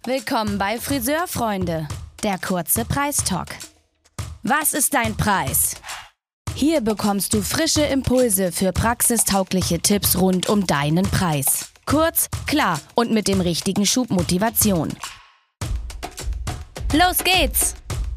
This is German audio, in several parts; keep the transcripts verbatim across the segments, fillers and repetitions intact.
Willkommen bei Friseurfreunde, der kurze Preistalk. Was ist dein Preis? Hier bekommst du frische Impulse für praxistaugliche Tipps rund um deinen Preis. Kurz, klar und mit dem richtigen Schub Motivation. Los geht's!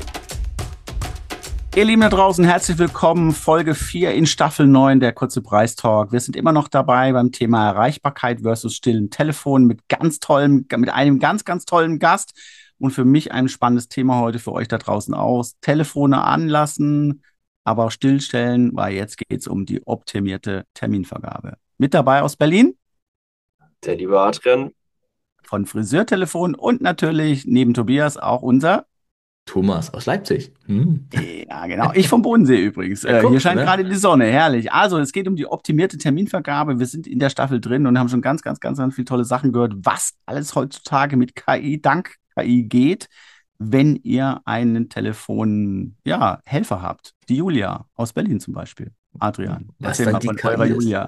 Ihr Lieben da draußen, herzlich willkommen. Folge vier in Staffel neun, der kurze Preistalk. Wir sind immer noch dabei beim Thema Erreichbarkeit versus stillen Telefon mit ganz tollem, mit einem ganz, ganz tollen Gast. Und für mich ein spannendes Thema heute, für euch da draußen auch. Telefone anlassen, aber auch stillstellen, weil jetzt geht's um die optimierte Terminvergabe. Mit dabei aus Berlin der liebe Adrian von Friseurtelefon und natürlich neben Tobias auch unser Thomas aus Leipzig. Hm. Ja, genau. Ich vom Bodensee übrigens. Ja, äh, guck, hier scheint ne? gerade die Sonne. Herrlich. Also, es geht um die optimierte Terminvergabe. Wir sind in der Staffel drin und haben schon ganz, ganz, ganz, ganz viele tolle Sachen gehört, was alles heutzutage mit K I, dank K I geht, wenn ihr einen Telefon, ja, Helfer habt. Die Julia aus Berlin zum Beispiel. Adrian, Was erzähl dann mal die von eurer K I ist. Julia.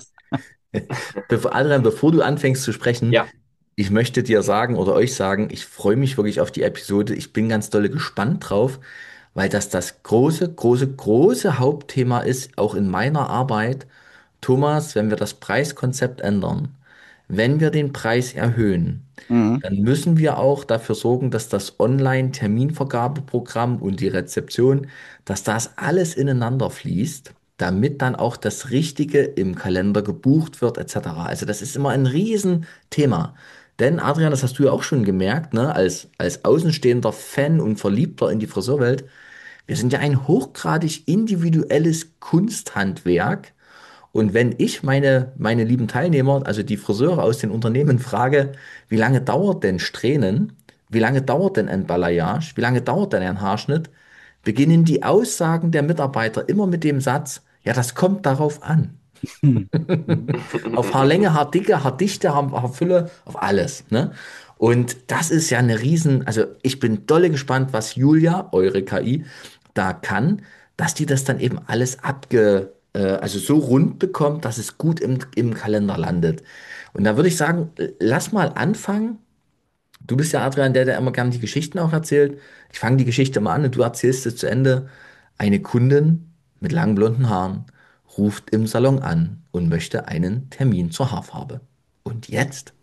Bevor, Adrian, bevor du anfängst zu sprechen, Ja. ich möchte dir sagen oder euch sagen, ich freue mich wirklich auf die Episode. Ich bin ganz dolle gespannt drauf, weil das das große, große, große Hauptthema ist, auch in meiner Arbeit. Thomas, wenn wir das Preiskonzept ändern, wenn wir den Preis erhöhen, Mhm. dann müssen wir auch dafür sorgen, dass das Online-Terminvergabeprogramm und die Rezeption, dass das alles ineinander fließt, damit dann auch das Richtige im Kalender gebucht wird, et cetera. Also das ist immer ein Riesenthema. Denn Adrian, das hast du ja auch schon gemerkt, ne, als, als außenstehender Fan und Verliebter in die Friseurwelt, wir sind ja ein hochgradig individuelles Kunsthandwerk. Und wenn ich meine, meine lieben Teilnehmer, also die Friseure aus den Unternehmen frage, wie lange dauert denn Strähnen, wie lange dauert denn ein Balayage, wie lange dauert denn ein Haarschnitt, beginnen die Aussagen der Mitarbeiter immer mit dem Satz, ja, das kommt darauf an. Mhm. Mhm. Auf Haarlänge, Haardicke, Haardichte, Haar, Haarfülle, auf alles. Ne? Und das ist ja eine Riesen, also ich bin dolle gespannt, was Julia, eure K I, da kann, dass die das dann eben alles abge, äh, also so rund bekommt, dass es gut im, im Kalender landet. Und da würde ich sagen, lass mal anfangen. Du bist ja Adrian, der, der immer gerne die Geschichten auch erzählt. Ich fange die Geschichte mal an und du erzählst es zu Ende. Eine Kundin mit langen blonden Haaren ruft im Salon an und möchte einen Termin zur Haarfarbe. Und jetzt?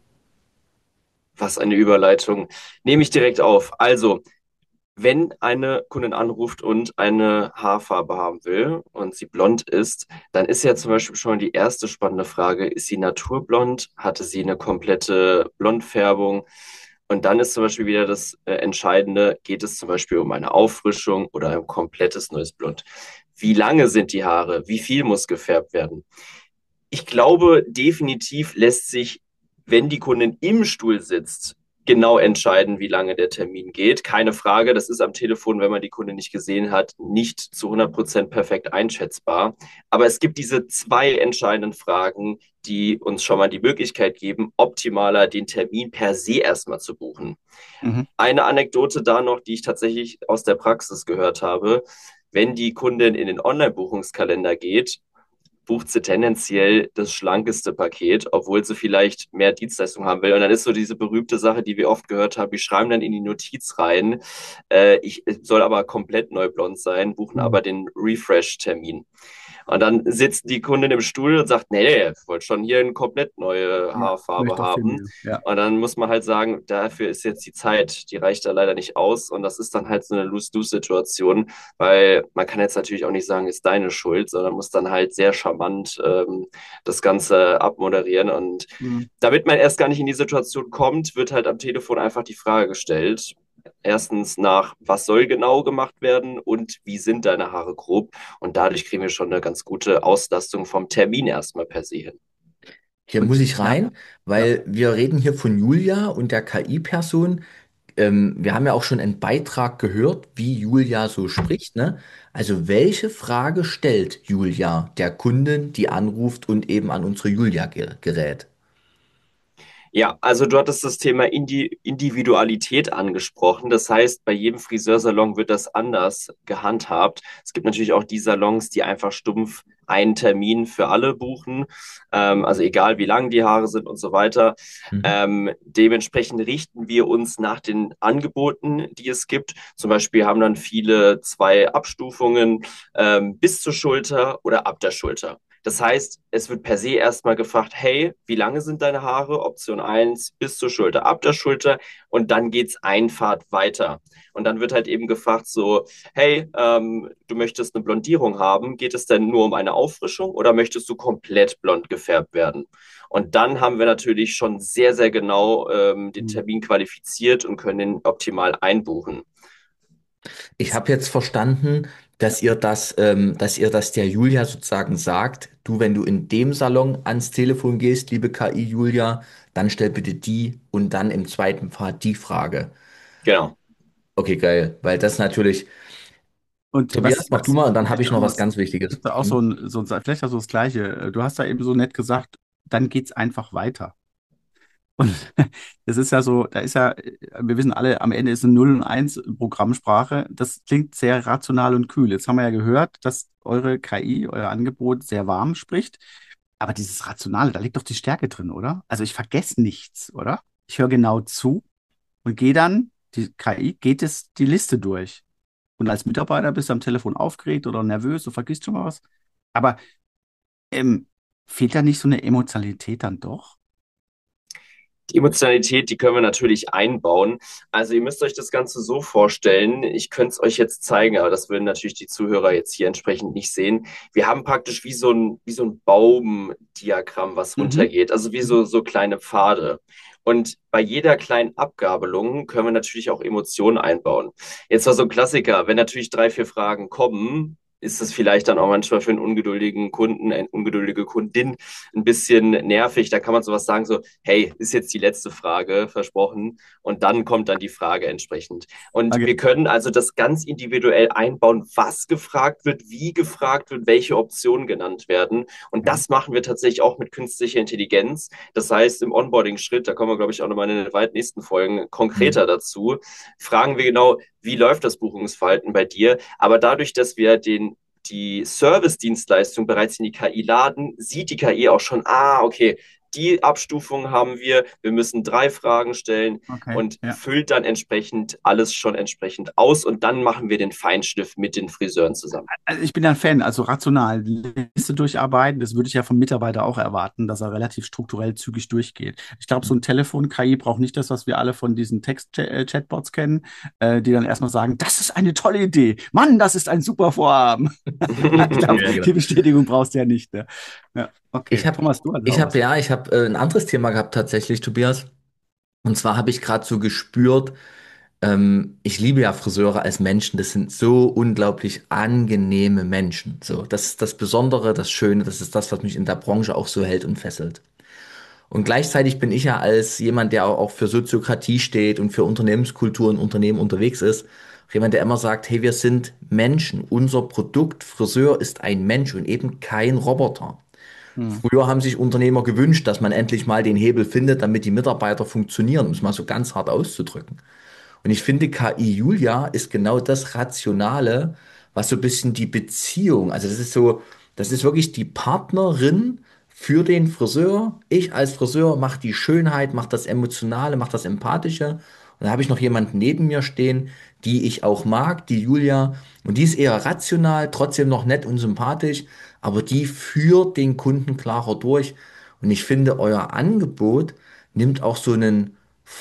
Was eine Überleitung. Nehme ich direkt auf. Also, wenn eine Kundin anruft und eine Haarfarbe haben will und sie blond ist, dann ist ja zum Beispiel schon die erste spannende Frage, ist sie naturblond? Hatte sie eine komplette Blondfärbung? Und dann ist zum Beispiel wieder das äh, Entscheidende, geht es zum Beispiel um eine Auffrischung oder ein komplettes neues Blond? Wie lange sind die Haare? Wie viel muss gefärbt werden? Ich glaube, definitiv lässt sich, wenn die Kundin im Stuhl sitzt, genau entscheiden, wie lange der Termin geht. Keine Frage, das ist am Telefon, wenn man die Kunde nicht gesehen hat, nicht zu hundert Prozent perfekt einschätzbar. Aber es gibt diese zwei entscheidenden Fragen, die uns schon mal die Möglichkeit geben, optimaler den Termin per se erstmal zu buchen. Mhm. Eine Anekdote da noch, die ich tatsächlich aus der Praxis gehört habe. Wenn die Kundin in den Online-Buchungskalender geht, bucht sie tendenziell das schlankeste Paket, obwohl sie vielleicht mehr Dienstleistung haben will. Und dann ist so diese berühmte Sache, die wir oft gehört haben, die schreiben dann in die Notiz rein, äh, ich soll aber komplett neu blond sein, buchen aber den Refresh-Termin. Und dann sitzt die Kundin im Stuhl und sagt, nee, nee, ich wollte schon hier eine komplett neue Ja, Haarfarbe möchte auch viel haben. mehr. Ja. Und dann muss man halt sagen, dafür ist jetzt die Zeit, die reicht da leider nicht aus. Und das ist dann halt so eine Lose-Lose-Situation, weil man kann jetzt natürlich auch nicht sagen, ist deine Schuld, sondern muss dann halt sehr charmant ähm, das Ganze abmoderieren. Und Mhm. damit man erst gar nicht in die Situation kommt, wird halt am Telefon einfach die Frage gestellt. Erstens nach, was soll genau gemacht werden und wie sind deine Haare grob? Und dadurch kriegen wir schon eine ganz gute Auslastung vom Termin erstmal per se hin. Hier Und muss ich ja, rein, ja. weil wir reden hier von Julia und der K I-Person. Ähm, wir haben ja auch schon einen Beitrag gehört, wie Julia so spricht, ne? Also welche Frage stellt Julia der Kundin, die anruft und eben an unsere Julia ge- gerät? Ja, also du hattest das Thema Indi Individualität angesprochen. Das heißt, bei jedem Friseursalon wird das anders gehandhabt. Es gibt natürlich auch die Salons, die einfach stumpf einen Termin für alle buchen, ähm, also egal wie lang die Haare sind und so weiter. Mhm. Ähm, dementsprechend richten wir uns nach den Angeboten, die es gibt. Zum Beispiel haben dann viele zwei Abstufungen, ähm, bis zur Schulter oder ab der Schulter. Das heißt, es wird per se erstmal gefragt, hey, wie lange sind deine Haare? Option eins bis zur Schulter, ab der Schulter und dann geht's ein Pfad weiter. Und dann wird halt eben gefragt so, hey, ähm, du möchtest eine Blondierung haben, geht es denn nur um eine Auffrischung oder möchtest du komplett blond gefärbt werden? Und dann haben wir natürlich schon sehr, sehr genau ähm, den Mhm. Termin qualifiziert und können den optimal einbuchen. Ich habe jetzt verstanden, dass ihr das, ähm, dass ihr das der Julia sozusagen sagt, du, wenn du in dem Salon ans Telefon gehst, liebe K I Julia, dann stell bitte die und dann im zweiten Part die Frage. Genau. Okay, geil, weil das natürlich, Und was, Tobias, mach du was mal und dann habe vielleicht ich auch noch noch, was ganz Wichtiges. ist da auch so Hm? ein, so ein, vielleicht auch so das Gleiche. Du hast da eben so nett gesagt, dann geht's einfach weiter. Und das ist ja so, da ist ja, wir wissen alle, am Ende ist eine null und eins Programmsprache. Das klingt sehr rational und kühl. Jetzt haben wir ja gehört, dass eure K I, euer Angebot sehr warm spricht. Aber dieses Rationale, da liegt doch die Stärke drin, oder? Also ich vergesse nichts, oder? Ich höre genau zu und gehe dann, die K I geht es die Liste durch. Und als Mitarbeiter bist du am Telefon aufgeregt oder nervös, du vergisst schon mal was. Aber ähm, fehlt da nicht so eine Emotionalität dann doch? Die Emotionalität, die können wir natürlich einbauen. Also ihr müsst euch das Ganze so vorstellen. Ich könnte es euch jetzt zeigen, aber das würden natürlich die Zuhörer jetzt hier entsprechend nicht sehen. Wir haben praktisch wie so ein, wie so ein Baumdiagramm, was Mhm. runtergeht. Also wie so, so kleine Pfade. Und bei jeder kleinen Abgabelung können wir natürlich auch Emotionen einbauen. Jetzt war so ein Klassiker, wenn natürlich drei, vier Fragen kommen, ist es vielleicht dann auch manchmal für einen ungeduldigen Kunden, eine ungeduldige Kundin ein bisschen nervig. Da kann man sowas sagen, so, hey, ist jetzt die letzte Frage, versprochen. Und dann kommt dann die Frage entsprechend. Und Okay. wir können also das ganz individuell einbauen, was gefragt wird, wie gefragt wird, welche Optionen genannt werden. Und Okay. das machen wir tatsächlich auch mit künstlicher Intelligenz. Das heißt, im Onboarding-Schritt, da kommen wir, glaube ich, auch nochmal in den weit nächsten Folgen konkreter Hm. dazu, fragen wir genau, wie läuft das Buchungsverhalten bei dir? Aber dadurch, dass wir den die Service-Dienstleistung bereits in die K I laden, sieht die K I auch schon, ah, okay, die Abstufung haben wir, wir müssen drei Fragen stellen Okay. und Ja. füllt dann entsprechend alles schon entsprechend aus und dann machen wir den Feinschliff mit den Friseuren zusammen. Also ich bin ja ein Fan, also rational die Liste durcharbeiten, das würde ich ja vom Mitarbeiter auch erwarten, dass er relativ strukturell zügig durchgeht. Ich glaube, so ein Telefon-K I braucht nicht das, was wir alle von diesen Text-Chatbots kennen, äh, die dann erstmal sagen, das ist eine tolle Idee. Mann, das ist ein super Vorhaben. Ich glaube, Ja, genau. die Bestätigung brauchst du ja nicht. Ne? Ja, Ich okay. habe, Thomas, du hast ich auch habe was. ja, ich habe äh, ein anderes Thema gehabt tatsächlich, Tobias. Und zwar habe ich gerade so gespürt, ähm, ich liebe ja Friseure als Menschen. Das sind so unglaublich angenehme Menschen. So, das ist das Besondere, das Schöne, das ist das, was mich in der Branche auch so hält und fesselt. Und gleichzeitig bin ich ja als jemand, der auch für Soziokratie steht und für Unternehmenskultur in Unternehmen unterwegs ist, jemand, der immer sagt, hey, wir sind Menschen. Unser Produkt Friseur ist ein Mensch und eben kein Roboter. Hm. Früher haben sich Unternehmer gewünscht, dass man endlich mal den Hebel findet, damit die Mitarbeiter funktionieren, um es mal so ganz hart auszudrücken. Und ich finde, K I Julia ist genau das Rationale, was so ein bisschen die Beziehung, also das ist so, das ist wirklich die Partnerin für den Friseur. Ich als Friseur mache die Schönheit, mache das Emotionale, mache das Empathische. Und da habe ich noch jemanden neben mir stehen, die ich auch mag, die Julia. Und die ist eher rational, trotzdem noch nett und sympathisch, aber die führt den Kunden klarer durch. Und ich finde, euer Angebot nimmt auch so einen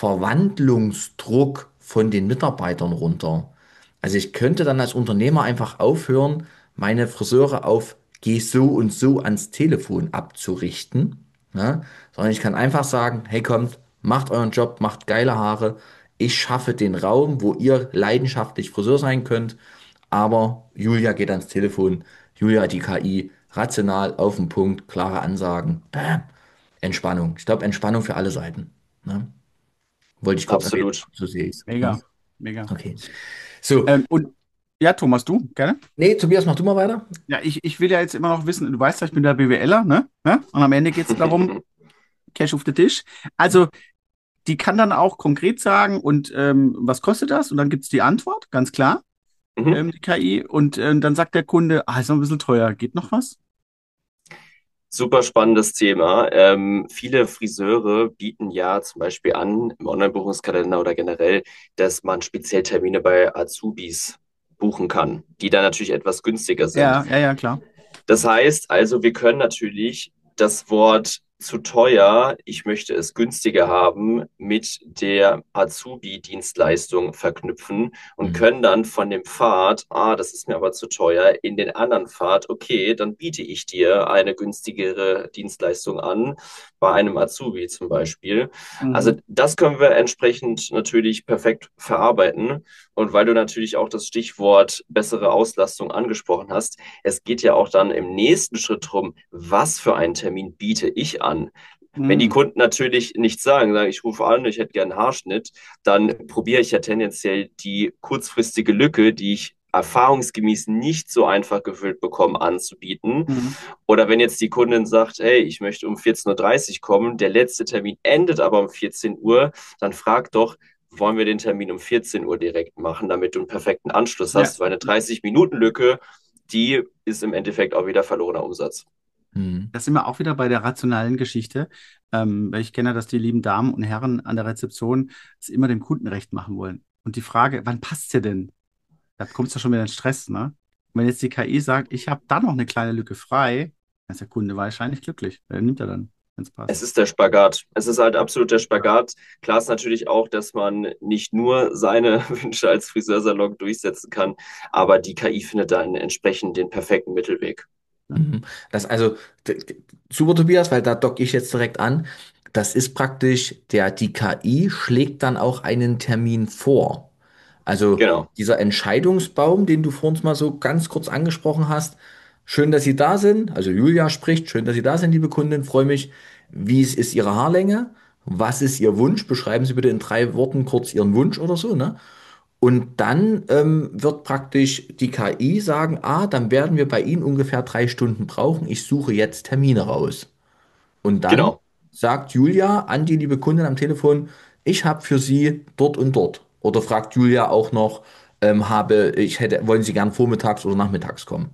Verwandlungsdruck von den Mitarbeitern runter. Also ich könnte dann als Unternehmer einfach aufhören, meine Friseure auf geh so und so ans Telefon abzurichten, ne? Sondern ich kann einfach sagen, hey kommt, macht euren Job, macht geile Haare. Ich schaffe den Raum, wo ihr leidenschaftlich Friseur sein könnt. Aber Julia geht ans Telefon, Julia die K I, rational, auf den Punkt, klare Ansagen. Bam. Entspannung. Ich glaube, Entspannung für alle Seiten. Ne? Wollte ich kurz erwähnen. Absolut. So sehe ich es. Ne? Mega, mega. Okay. So, Ähm, und ja, Thomas, du, gerne? nee, Tobias, mach du mal weiter. Ja, ich, ich will ja jetzt immer noch wissen, du weißt ja, ich bin der BWLer, ne? Ne? Und am Ende geht es darum, Cash auf den Tisch. Also die kann dann auch konkret sagen, und ähm, was kostet das? Und dann gibt's die Antwort, ganz klar, Mhm. ähm, die K I. Und ähm, dann sagt der Kunde, ah, ist noch ein bisschen teuer, geht noch was? Super spannendes Thema. Ähm, viele Friseure bieten ja zum Beispiel an, im Online-Buchungskalender oder generell, dass man speziell Termine bei Azubis buchen kann, die dann natürlich etwas günstiger sind. Ja, ja, ja, klar. Das heißt also, wir können natürlich das Wort zu teuer, ich möchte es günstiger haben, mit der Azubi-Dienstleistung verknüpfen und Mhm. können dann von dem Pfad, ah, das ist mir aber zu teuer, in den anderen Pfad, okay, dann biete ich dir eine günstigere Dienstleistung an, bei einem Azubi zum Beispiel. Also Mhm. das können wir entsprechend natürlich perfekt verarbeiten. Und weil du natürlich auch das Stichwort bessere Auslastung angesprochen hast, es geht ja auch dann im nächsten Schritt darum, was für einen Termin biete ich an. Wenn die Mhm. Kunden natürlich nichts sagen, sagen, ich rufe an, ich hätte gerne einen Haarschnitt, dann probiere ich ja tendenziell die kurzfristige Lücke, die ich erfahrungsgemäß nicht so einfach gefüllt bekomme, anzubieten. Mhm. Oder wenn jetzt die Kundin sagt, hey, ich möchte um vierzehn Uhr dreißig kommen, der letzte Termin endet aber um vierzehn Uhr, dann frag doch, wollen wir den Termin um vierzehn Uhr direkt machen, damit du einen perfekten Anschluss Ja. hast, weil eine dreißig-Minuten-Lücke, die ist im Endeffekt auch wieder verlorener Umsatz. Mhm. Das sind wir auch wieder bei der rationalen Geschichte. Ähm, weil ich kenne, dass die lieben Damen und Herren an der Rezeption es immer dem Kunden recht machen wollen. Und die Frage, wann passt dir denn? Da kommst du schon wieder in Stress, ne? Und wenn jetzt die K I sagt, ich habe da noch eine kleine Lücke frei, dann ist der Kunde wahrscheinlich glücklich. Wer nimmt er dann, wenn es Es passt? ist der Spagat. Es ist halt absolut der Spagat. Klar ist natürlich auch, dass man nicht nur seine Wünsche als Friseursalon durchsetzen kann, aber die K I findet dann entsprechend den perfekten Mittelweg. Mhm. Das also d- d- super, Tobias, weil da docke ich jetzt direkt an. Das ist praktisch, der, die K I schlägt dann auch einen Termin vor. Also Genau, dieser Entscheidungsbaum, den du vorhin mal so ganz kurz angesprochen hast. Schön, dass Sie da sind. Also Julia spricht, schön, dass Sie da sind, liebe Kundin. Freue mich. Wie ist ist Ihre Haarlänge? Was ist Ihr Wunsch? Beschreiben Sie bitte in drei Worten kurz Ihren Wunsch oder so, ne? Und dann ähm, wird praktisch die K I sagen, ah, dann werden wir bei Ihnen ungefähr drei Stunden brauchen. Ich suche jetzt Termine raus. Und dann genau, sagt Julia an die liebe Kundin am Telefon, ich habe für Sie dort und dort. Oder fragt Julia auch noch, ähm, habe, ich hätte, wollen Sie gern vormittags oder nachmittags kommen?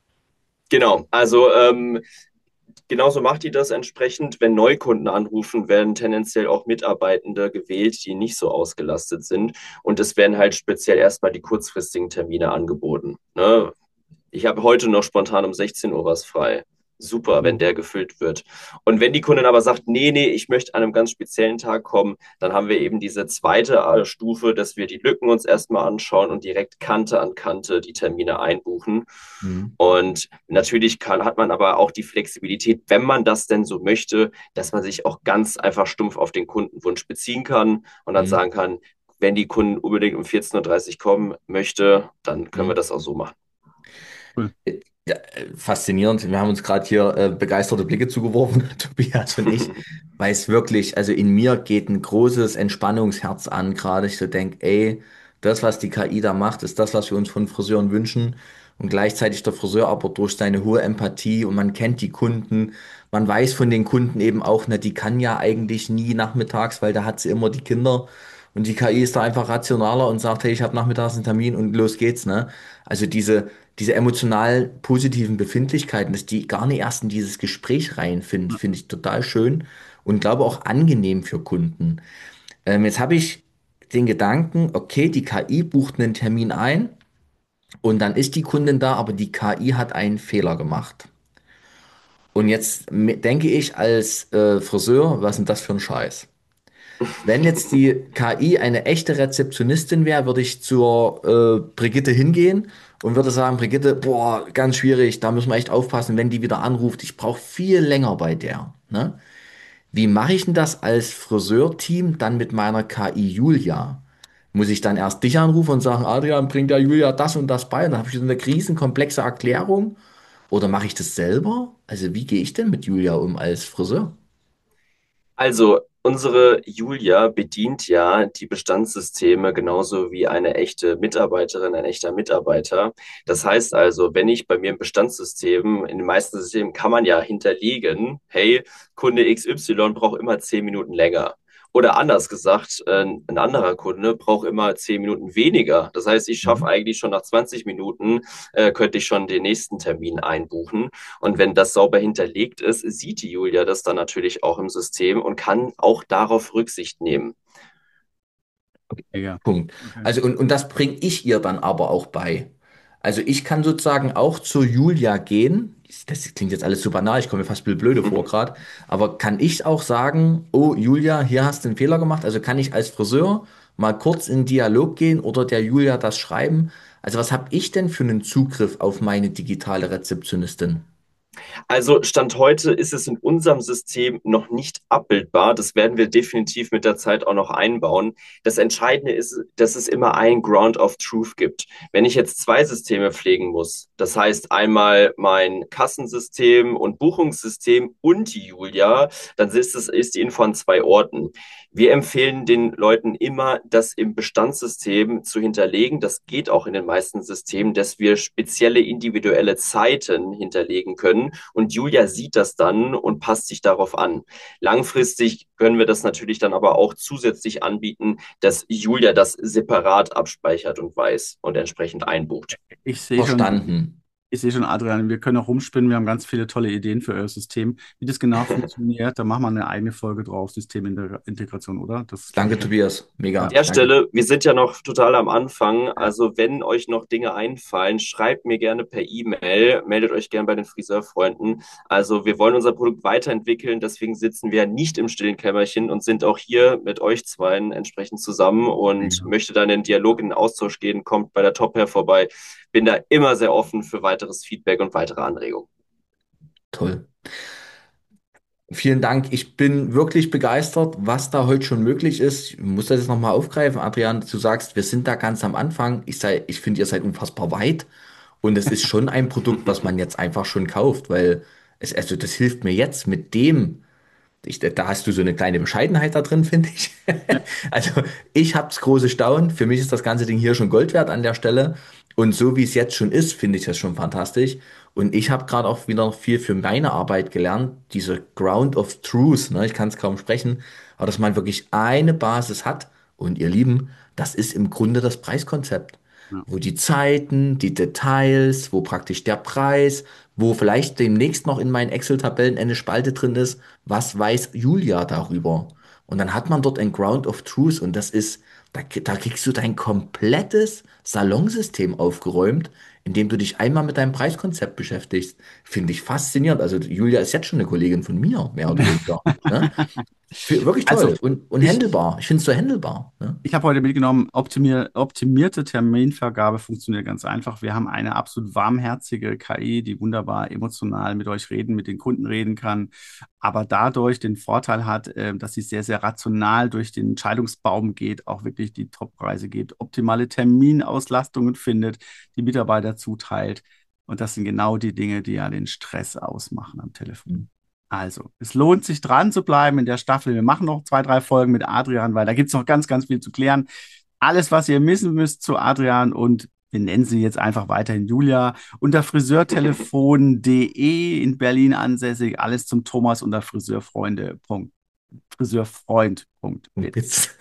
genau. Also ähm, genauso macht die das entsprechend. Wenn Neukunden anrufen, werden tendenziell auch Mitarbeitende gewählt, die nicht so ausgelastet sind. Und es werden halt speziell erstmal die kurzfristigen Termine angeboten. Ne? Ich habe heute noch spontan um sechzehn Uhr was frei. Super, wenn Mhm. der gefüllt wird. Und wenn die Kundin aber sagt, nee, nee, ich möchte an einem ganz speziellen Tag kommen, dann haben wir eben diese zweite äh, Stufe, dass wir die Lücken uns erstmal anschauen und direkt Kante an Kante die Termine einbuchen. Mhm. Und natürlich kann, hat man aber auch die Flexibilität, wenn man das denn so möchte, dass man sich auch ganz einfach stumpf auf den Kundenwunsch beziehen kann und dann Mhm. sagen kann, wenn die Kunden unbedingt um vierzehn Uhr dreißig kommen möchte, dann können wir Mhm. das auch so machen. Cool. Ja, äh, faszinierend. Wir haben uns gerade hier äh, begeisterte Blicke zugeworfen, Tobias und ich, weil es wirklich, also in mir geht ein großes Entspannungsherz an, gerade ich so denke, ey, das, was die K I da macht, ist das, was wir uns von Friseuren wünschen. Und gleichzeitig der Friseur aber durch seine hohe Empathie und man kennt die Kunden, man weiß von den Kunden eben auch, ne, die kann ja eigentlich nie nachmittags, weil da hat sie immer die Kinder. Und die K I ist da einfach rationaler und sagt, hey, ich habe nachmittags einen Termin und los geht's, ne? Also diese diese emotional positiven Befindlichkeiten, dass die gar nicht erst in dieses Gespräch reinfinden, finde ich total schön und glaube auch angenehm für Kunden. Ähm, jetzt habe ich den Gedanken, okay, die K I bucht einen Termin ein und dann ist die Kundin da, aber die K I hat einen Fehler gemacht. Und jetzt me- denke ich als äh, Friseur, was ist denn das für ein Scheiß? Wenn jetzt die K I eine echte Rezeptionistin wäre, würde ich zur äh, Brigitte hingehen und würde sagen, Brigitte, boah, ganz schwierig, da müssen wir echt aufpassen, wenn die wieder anruft. Ich brauche viel länger bei der. Ne? Wie mache ich denn das als Friseurteam dann mit meiner K I Julia? Muss ich dann erst dich anrufen und sagen, Adrian, bringt der Julia das und das bei? Und dann habe ich so eine riesenkomplexe Erklärung. Oder mache ich das selber? Also wie gehe ich denn mit Julia um als Friseur? Also Unsere Julia bedient ja die Bestandssysteme genauso wie eine echte Mitarbeiterin, ein echter Mitarbeiter. Das heißt also, wenn ich bei mir im Bestandssystem, in den meisten Systemen kann man ja hinterlegen, hey, Kunde X Y braucht immer zehn Minuten länger. Oder anders gesagt, äh, ein anderer Kunde braucht immer zehn Minuten weniger. Das heißt, ich schaffe Mhm. eigentlich schon nach zwanzig Minuten, äh, könnte ich schon den nächsten Termin einbuchen. Und wenn das sauber hinterlegt ist, sieht die Julia das dann natürlich auch im System und kann auch darauf Rücksicht nehmen. Mega. Punkt. Okay. Also, und, und das bringe ich ihr dann aber auch bei. Also ich kann sozusagen auch zur Julia gehen. Das klingt jetzt alles super nah, ich komme mir fast ein bisschen blöde vor gerade. Aber kann ich auch sagen, oh Julia, hier hast du einen Fehler gemacht. Also kann ich als Friseur mal kurz in Dialog gehen oder der Julia das schreiben. Also was habe ich denn für einen Zugriff auf meine digitale Rezeptionistin? Also Stand heute ist es in unserem System noch nicht abbildbar. Das werden wir definitiv mit der Zeit auch noch einbauen. Das Entscheidende ist, dass es immer ein Ground of Truth gibt. Wenn ich jetzt zwei Systeme pflegen muss, das heißt einmal mein Kassensystem und Buchungssystem und die Julia, dann ist es ist die Info an zwei Orten. Wir empfehlen den Leuten immer, das im Bestandssystem zu hinterlegen. Das geht auch in den meisten Systemen, dass wir spezielle individuelle Zeiten hinterlegen können. Und Julia sieht das dann und passt sich darauf an. Langfristig können wir das natürlich dann aber auch zusätzlich anbieten, dass Julia das separat abspeichert und weiß und entsprechend einbucht. Ich sehe schon, Verstanden. ich sehe schon, Adrian, wir können auch rumspinnen. Wir haben ganz viele tolle Ideen für euer System. Wie das genau funktioniert, da machen wir eine eigene Folge drauf, Systemintegration, oder? Das ist, glaube Danke, ich, ganz, Tobias. An ja. Mega. der Danke. Stelle, wir sind ja noch total am Anfang. Also wenn euch noch Dinge einfallen, schreibt mir gerne per E-Mail, meldet euch gerne bei den Friseurfreunden. Also wir wollen unser Produkt weiterentwickeln, deswegen sitzen wir nicht im stillen Kämmerchen und sind auch hier mit euch zweien entsprechend zusammen und Mega. möchte dann in den Dialog, in den Austausch gehen, kommt bei der Top Hair vorbei. Bin da immer sehr offen für weiteres Feedback und weitere Anregungen. Toll. Vielen Dank. Ich bin wirklich begeistert, was da heute schon möglich ist. Ich muss das jetzt nochmal aufgreifen. Adrian, du sagst, wir sind da ganz am Anfang. Ich sei, ich finde, ihr seid unfassbar weit. Und es ist schon ein Produkt, was man jetzt einfach schon kauft, weil es, also das hilft mir jetzt mit dem. Ich, da hast du so eine kleine Bescheidenheit da drin, finde ich. Also ich habe das große Staunen. Für mich ist das ganze Ding hier schon Gold wert an der Stelle. Und so wie es jetzt schon ist, finde ich das schon fantastisch. Und ich habe gerade auch wieder viel für meine Arbeit gelernt. Diese Ground of Truth, ne? Ich kann es kaum sprechen, aber dass man wirklich eine Basis hat. Und ihr Lieben, das ist im Grunde das Preiskonzept, Ja. wo die Zeiten, die Details, wo praktisch der Preis, wo vielleicht demnächst noch in meinen Excel-Tabellen eine Spalte drin ist, was weiß Julia darüber? Und dann hat man dort ein Ground of Truth und das ist, da, da kriegst du dein komplettes Salonsystem aufgeräumt, indem du dich einmal mit deinem Preiskonzept beschäftigst. Finde ich faszinierend. Also Julia ist jetzt schon eine Kollegin von mir, mehr oder weniger. Ne? Für, wirklich Also, toll und, und ich, handelbar. Ich finde es so handelbar. Ne? Ich habe heute mitgenommen, optimier optimierte Terminvergabe funktioniert ganz einfach. Wir haben eine absolut warmherzige K I, die wunderbar emotional mit euch reden, mit den Kunden reden kann, aber dadurch den Vorteil hat, äh, dass sie sehr, sehr rational durch den Entscheidungsbaum geht, auch wirklich die Toppreise gibt, optimale Terminauslastungen findet, die Mitarbeiter zuteilt. Und das sind genau die Dinge, die ja den Stress ausmachen am Telefon. Also, es lohnt sich dran zu bleiben in der Staffel. Wir machen noch zwei, drei Folgen mit Adrian, weil da gibt es noch ganz, ganz viel zu klären. Alles, was ihr wissen müsst zu Adrian und wir nennen sie jetzt einfach weiterhin Julia, unter friseurtelefon punkt de in Berlin ansässig. Alles zum Thomas unter friseurfreunde. friseurfreund punkt de. Jetzt.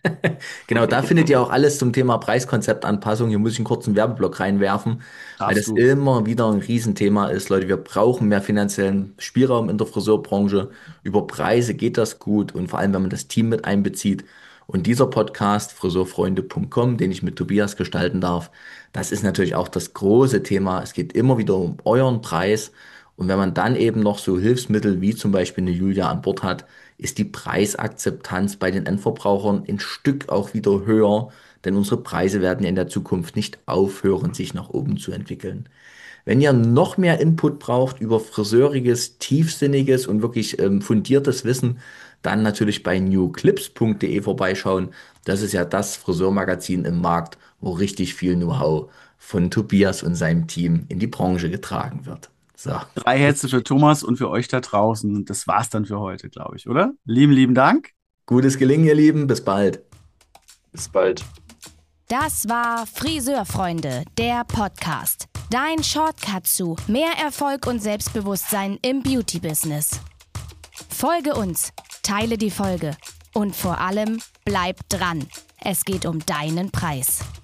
Genau, da findet ihr auch alles zum Thema Preiskonzeptanpassung. Hier muss ich einen kurzen Werbeblock reinwerfen, weil Darfst das du. immer wieder ein Riesenthema ist. Leute, wir brauchen mehr finanziellen Spielraum in der Friseurbranche. Über Preise geht das gut und vor allem, wenn man das Team mit einbezieht. Und dieser Podcast, friseurfreunde punkt com, den ich mit Tobias gestalten darf, das ist natürlich auch das große Thema. Es geht immer wieder um euren Preis. Und wenn man dann eben noch so Hilfsmittel wie zum Beispiel eine Julia an Bord hat, ist die Preisakzeptanz bei den Endverbrauchern ein Stück auch wieder höher, denn unsere Preise werden ja in der Zukunft nicht aufhören, sich nach oben zu entwickeln. Wenn ihr noch mehr Input braucht über friseuriges, tiefsinniges und wirklich ähm, fundiertes Wissen, dann natürlich bei newclips punkt de vorbeischauen. Das ist ja das Friseurmagazin im Markt, wo richtig viel Know-how von Tobias und seinem Team in die Branche getragen wird. So. Drei Herzen für Thomas und für euch da draußen. Und das war's dann für heute, glaube ich, oder? Lieben, lieben Dank. Gutes Gelingen, ihr Lieben. Bis bald. Bis bald. Das war Friseurfreunde, der Podcast. Dein Shortcut zu mehr Erfolg und Selbstbewusstsein im Beauty-Business. Folge uns, teile die Folge und vor allem bleib dran. Es geht um deinen Preis.